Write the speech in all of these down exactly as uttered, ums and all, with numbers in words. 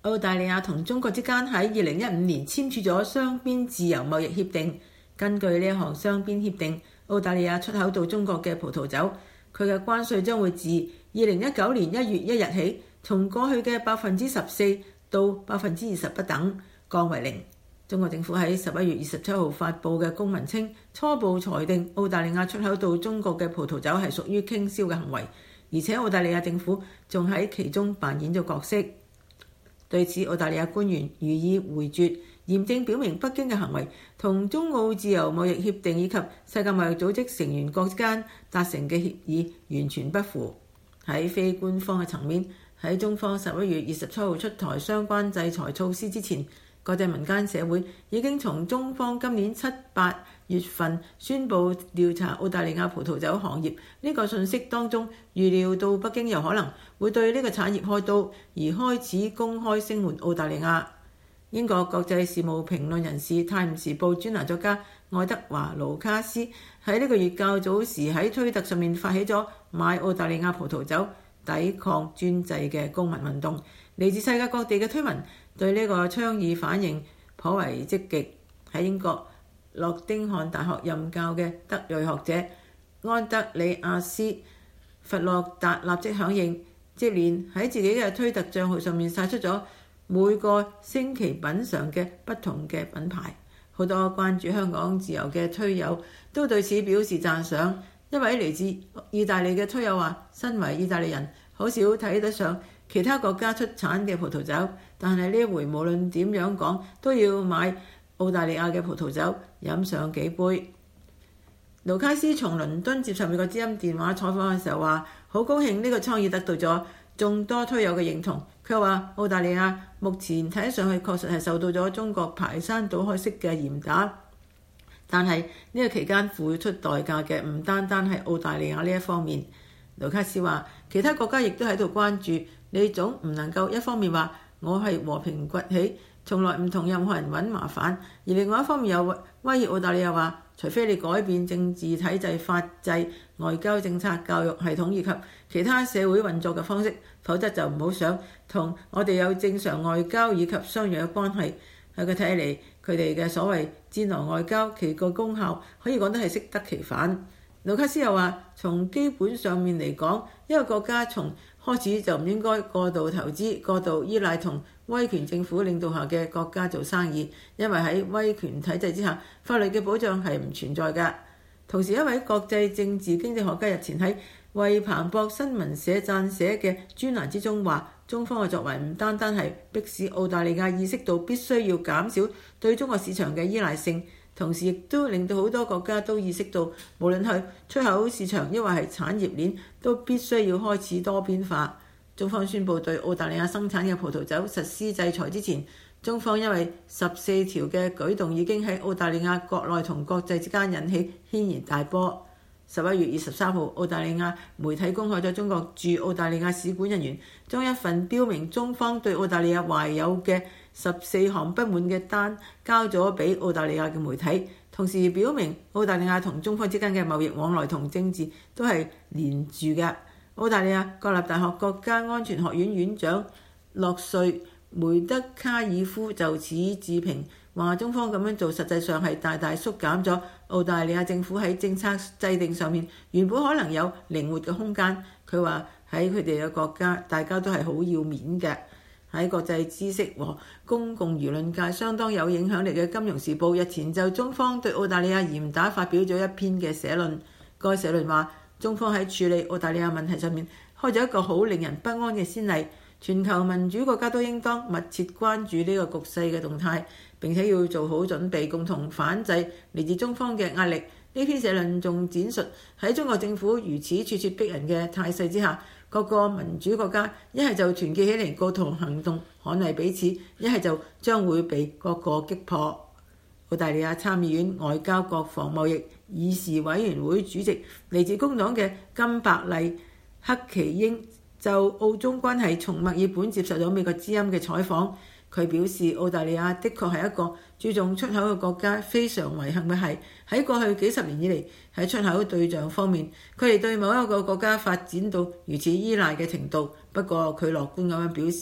澳大利亞同中國之間喺二零一五年簽署咗雙邊自由貿易協定。根據呢一項雙邊協定，澳大利亞出口到中國嘅葡萄酒，佢嘅關稅將會自二零一九年一月一日起，從過去嘅百分之十四到百分之二十不等，降為零。中國政府喺十一月二十七號發布嘅公文稱，初步裁定澳大利亞出口到中國嘅葡萄酒係屬於傾銷嘅行為，而且澳大利亞政府仲喺其中扮演咗角色。對此，澳大利亞官員予以回絕，嚴正表明北京嘅行為同中澳自由貿易協定以及世界貿易組織成員國之間達成嘅協議完全不符。喺非官方嘅層面，喺中方十一月二十七號出台相關制裁措施之前，國際民間社會已經從中方今年七八月份宣布調查澳大利亞葡萄酒行業呢個信息當中，預料到北京有可能會對呢個產業開刀，而開始公開聲援澳大利亞。英國國際事務評論人士《泰晤士報》專欄作家愛德華·盧卡斯喺呢個月較早時喺推特上面發起咗買澳大利亞葡萄酒抵抗專制嘅公民運動。嚟自世界各地嘅推文對呢個倡議反應頗為積極。喺英國諾丁漢大學任教嘅德裔學者安德里亞斯·弗洛達立即響應，接連喺自己嘅推特帳號上面晒出咗每個星期品嚐嘅不同嘅品牌。好多關注香港自由嘅推友都對此表示讚賞。一位嚟自意大利嘅推友話：身為意大利人，好少睇得上其他國家出產嘅葡萄酒，但係呢一回無論點樣講，都要買澳大利亞嘅葡萄酒飲上幾杯。盧卡斯從倫敦接受美國之音電話採訪嘅時候話：好高興呢個倡議得到咗眾多推友嘅認同。佢話澳大利亞目前睇上去確實係受到咗中國排山倒海式嘅嚴打，但係呢個期間付出代價嘅唔單單係澳大利亞呢一方面。盧卡斯話：其他國家亦都喺度關注，你總唔能夠一方面話我係和平崛起，從來唔同任何人揾麻煩，而另外一方面又威脅澳大利亞話，除非你改變政治體制、法制、外交政策、教育系統以及其他社會運作嘅方式，否則就唔好想同我哋有正常外交以及商業嘅關係。喺佢睇嚟，佢哋嘅所謂戰狼外交，其個功效可以講得係適得其反。盧卡斯又話：從基本上面嚟講，一個國家從開始就唔應該過度投資、過度依賴同威權政府領導下嘅國家做生意，因為喺威權體制之下，法律嘅保障係唔存在㗎。同時，一位國際政治經濟學家日前喺為彭博新聞社撰寫嘅專欄之中話：中方嘅作為唔單單係迫使澳大利亞意識到必須要減少對中國市場嘅依賴性，同時亦都令到好多國家都意識到，無論係出口市場抑或係產業鏈，都必須要開始多邊化。中方宣布對澳大利亞生產嘅葡萄酒實施制裁之前，中方因為十四條嘅舉動已經喺澳大利亞國內同國際之間引起軒然大波。十一月二十三號，澳大利亞媒體公開咗中國駐澳大利亞使館人員將一份標明中方對澳大利亞懷有嘅十四項不滿嘅單交咗俾澳大利亞嘅媒體，同時表明澳大利亞同中方之間嘅貿易往來同政治都係連住嘅。澳大利亞國立大學國家安全學院院長洛瑞梅德卡爾夫就此置評，話中方咁樣做實際上係大大縮減咗澳大利亞政府喺政策制定上面原本可能有靈活嘅空間。佢話喺佢哋嘅國家，大家都係好要面嘅。喺國際知識和公共輿論界相當有影響力嘅《金融時報》日前就中方對澳大利亞嚴打發表咗一篇嘅社論。該社論話，中方喺處理澳大利亞問題上面開咗一個好令人不安嘅先例，全球民主國家都應當密切關注呢個局勢嘅動態，並且要做好準備，共同反制嚟自中方嘅壓力。呢篇社論仲展述喺中國政府如此咄咄逼人嘅態勢之下，各個民主國家一係就團結起嚟共同行動捍衛彼此，一係就將會被各個擊破。澳大利亞參議院外交國防貿易議事委員會主席嚟自工黨嘅金伯利克奇英就澳中關係從墨爾本接受咗美國之音嘅採訪。佢表示，澳大利亞的確係一個注重出口嘅國家，非常遺憾嘅係喺過去幾十年以嚟，喺出口對象方面，佢哋對某一個國家發展到如此依賴嘅程度。不過佢樂觀咁樣表示，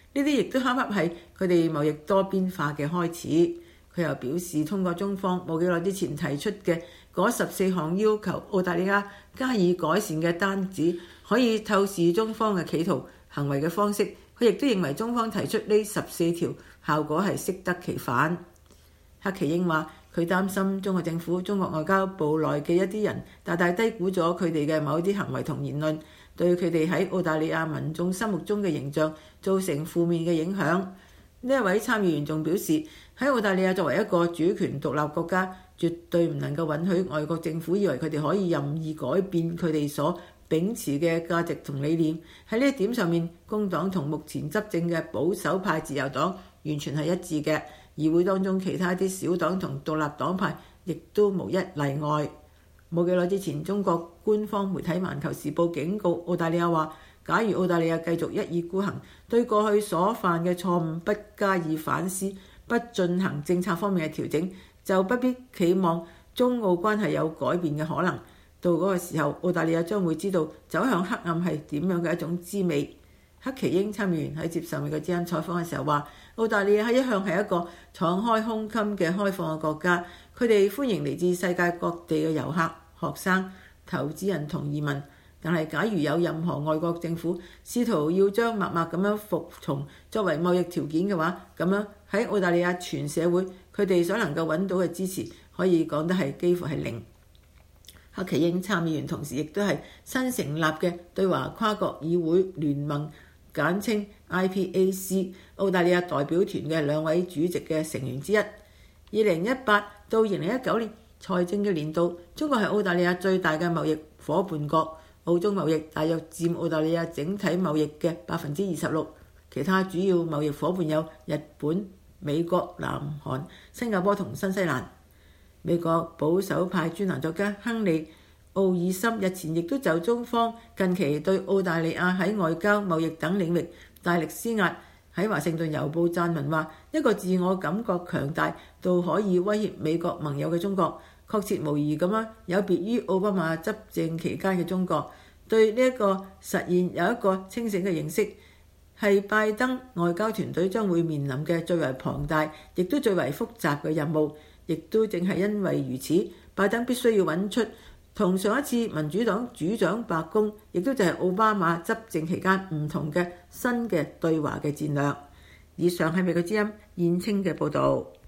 呢啲亦都恰恰係佢哋貿易多邊化嘅開始。佢又表示，通過中方冇幾耐之前提出嘅嗰十四項要求澳大利亞加以改善嘅單子，可以透視中方嘅企圖行為嘅方式。佢亦都認為中方提出呢十四條效果係適得其反。黑奇英話：佢擔心中國政府、中國外交部內嘅一啲人大大低估咗佢哋嘅某啲行為同言論，對佢哋喺澳大利亞民眾心目中嘅形象造成負面嘅影響。呢一位參議員仲表示，喺澳大利亞作為一個主權獨立國家，絕對唔能夠允許外國政府以為佢哋可以任意改變佢哋所秉持嘅價值同理念。喺呢一點上面，工黨同目前執政嘅保守派自由黨完全係一致嘅。議會當中其他啲小黨同獨立黨派亦都無一例外。冇幾耐之前，中國官方媒體《環球時報》警告澳大利亞話，假如澳大利亞繼續一意孤行，對過去所犯嘅錯誤不加以反思，不進行政策方面嘅調整，就不必期望中澳關係有改變嘅可能。到嗰個時候，澳大利亞將會知道走向黑暗係點樣嘅一種滋味。黑奇英參議員喺接受美國之音採訪嘅時候話，澳大利亞係一向係一個敞開胸襟嘅開放嘅國家，佢哋歡迎嚟自世界各地嘅遊客、學生、投資人同移民。但係假如有任何外國政府試圖要將默默咁樣服從作為貿易條件嘅話，咁樣喺澳大利亞全社會佢哋所能夠揾到嘅支持，可以講得係幾乎係零。黑奇英參議員同時亦都係新成立嘅對華跨國議會聯盟，簡稱 I P A C 澳大利亞代表團嘅兩位主席嘅成員之一。二零一八到二零一九年財政嘅年度，中國係澳大利亞最大嘅貿易夥伴國。澳中貿易大約佔澳大利亞整體貿易嘅百分之二十六，其他主要貿易夥伴有日本、美國、南韓、新加坡同新西蘭。美國保守派專欄作家亨利·奧爾森日前亦都就中方近期對澳大利亞喺外交、貿易等領域大力施壓，喺華盛頓郵報撰文話：一個自我感覺強大到可以威脅美國盟友嘅中國，確切無疑咁樣有別於奧巴馬執政期間嘅中國。對呢一個實現有一個清醒嘅認識，係拜登外交團隊將會面臨嘅最為龐大，亦都最為複雜嘅任務。亦都正係因為如此，拜登必須要揾出同上一次民主黨主掌白宮，亦都就係奧巴馬執政期間唔同嘅新嘅對華嘅戰略。以上係美國之音燕青嘅報導。